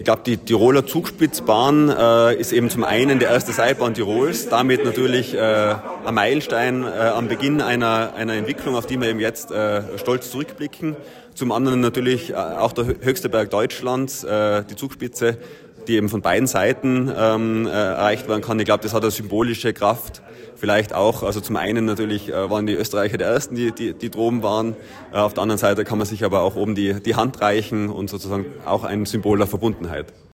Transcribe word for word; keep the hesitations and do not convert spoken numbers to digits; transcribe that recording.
Ich glaube, die Tiroler Zugspitzbahn äh, ist eben zum einen die erste Seilbahn Tirols, damit natürlich äh, ein Meilenstein äh, am Beginn einer, einer Entwicklung, auf die wir eben jetzt äh, stolz zurückblicken. Zum anderen natürlich äh, auch der höchste Berg Deutschlands, äh, die Zugspitze, die eben von beiden Seiten ähm, äh, erreicht werden kann. Ich glaube, das hat eine symbolische Kraft. Vielleicht auch, also zum einen natürlich äh, waren die Österreicher die Ersten, die, die, die droben waren. Äh, auf der anderen Seite kann man sich aber auch oben die, die Hand reichen und sozusagen auch ein Symbol der Verbundenheit.